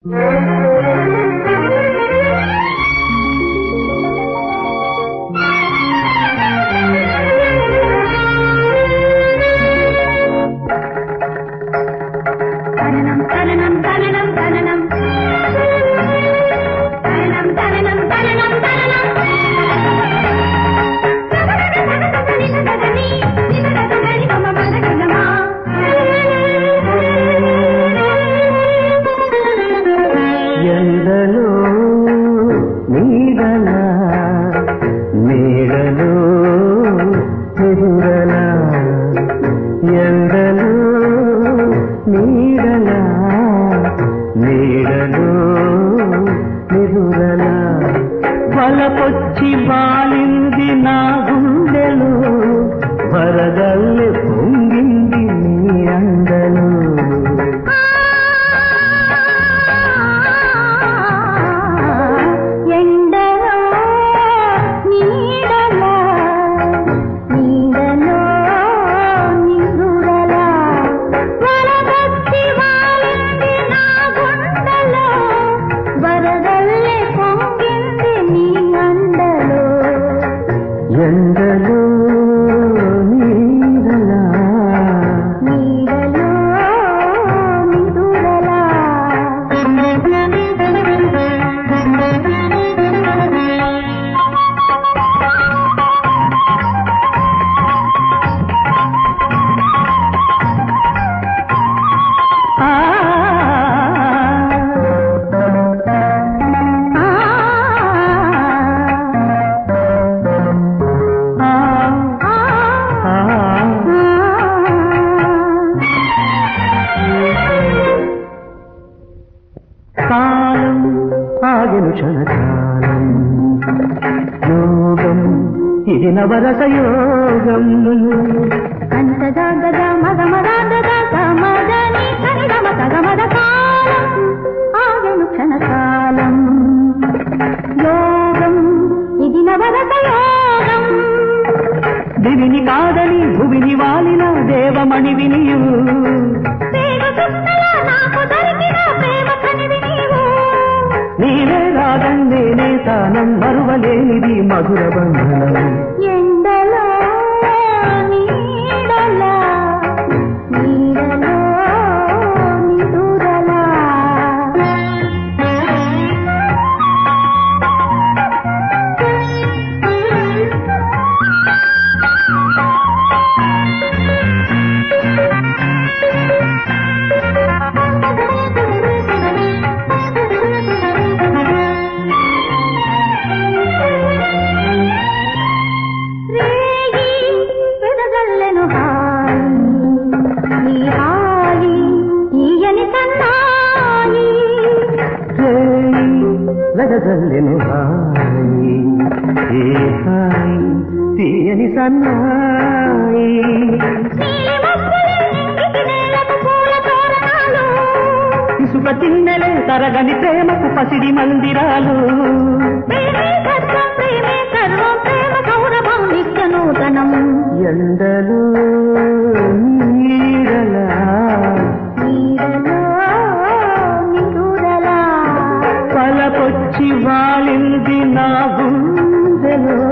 నవరసయోగం అంతదాగద మగమదాగద సమదని కనిగమ సగమద కాలం ఆగను క్షణకాలం యోగం ఇది నవరసయోగం దివిని కాదని భువిని వాలిన దేవమణివి నీవు నీవే రాగం నేనే తానం మరువలేనిది మధుర బంధనం ఎండలో నీడలా నీడలో నిదురలా వెదజల్లెను హాయి ఏ హాయి తీయని సన్నాయి ఇసుక తిన్నెలే తరగని ప్రేమకు పసిడి మందిరాలు ఎండలు నీడలా పలపొచ్చి వాలింది నా గుండెలో